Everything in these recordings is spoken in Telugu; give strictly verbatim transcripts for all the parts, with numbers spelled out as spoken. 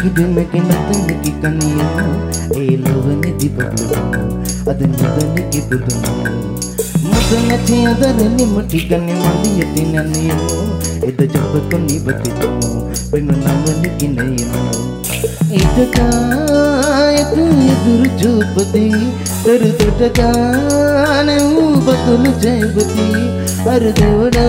దిమ్మెకి నతనికి కనియము ఏ లవని దిపడుము అది ముదనికి పుదుము ముదనచి అదరని ముటికని మళ్ళీ ఎత్తి నన్నియము ఎద జబ్బకొని బతికము పెను నవ్వనికి నయము ఇదకా ఎదు ఎదురు చూపది తరుదొటగా నువ్వు బతులు చేయబతి అరుదేవుడా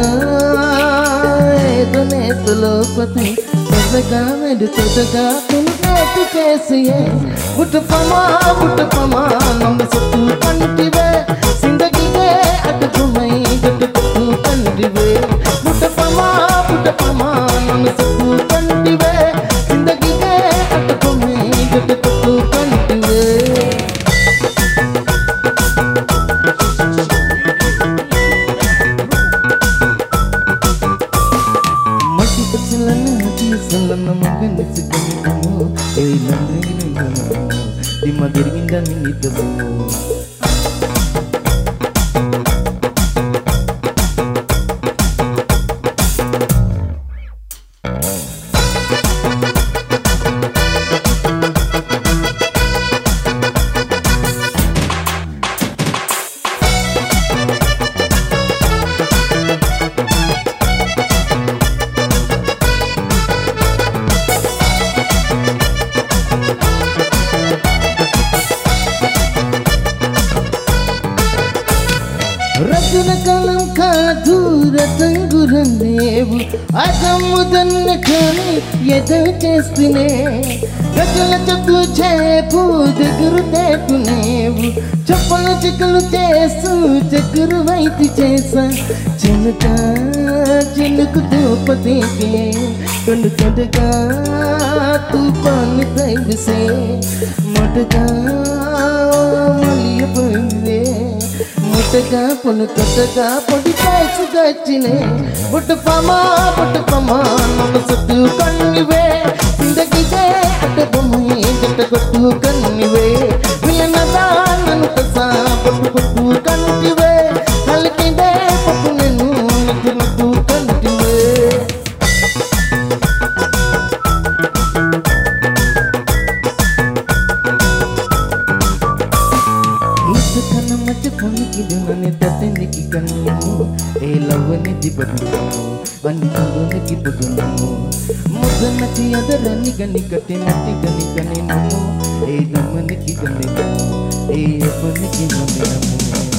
ఏదో నేతలోపతి తొదగా మెడు తొదగా తులనేటి చేసియే బుట్టపమా బుట్టపమా నమ్మ సత్తు కంటివే సిందగిగే అటుకుమై గట్టుకు కంటివే బుట్టపమా బుట్టపమా నమ్మ సత్తు కంటివే సిందగిగే అటుకుమై గట్టుకు కంటివే సలన్న మగని సిగ్గము ఏ లందరిగిన దిమ్మ తిరిగిందని నిద్దము రచన కలం కాదు రతంగురనేవు అదమ్ముదన్న కానీ ఎద చేస్తూనే గజల చెట్లు చేపు దగ్గరు తేకునేవు చెప్పల చిక్కులు చేస్తూ చక్కరు వైతి చేసా చినుక చినుకు దూపతీకే కన్ను తొడగా తూపాన్ని తైవిసే మొటగా మలియపోయిందే ముట్టగా పొను తొట్టగా పొడి చేసి దచ్చినే బుట్టపమా బుట్టపమా నమ్మ సత్తు కన్నివే సిందగిగే అడ్డబొమ్మ గట్ట కొట్టు కన్నివే విలనదా నన్ను తసా పప్పు కొట్టు కంటివే కలికిదే పప్పు నేను నట్టు నట్టు కంటివే కన్న మధ్య పొనికిడు నన్ను తట్టనికి కన్యము ఏ లవ్వని దిపడుము అన్ని కన్నునికి పుదుము ముద్దన్నకి అదరని గని కట్టి నట్టి గని కని నమ్ము ఏ దమ్మనికి గని ఏ ఎప్పనికి నమ్మినము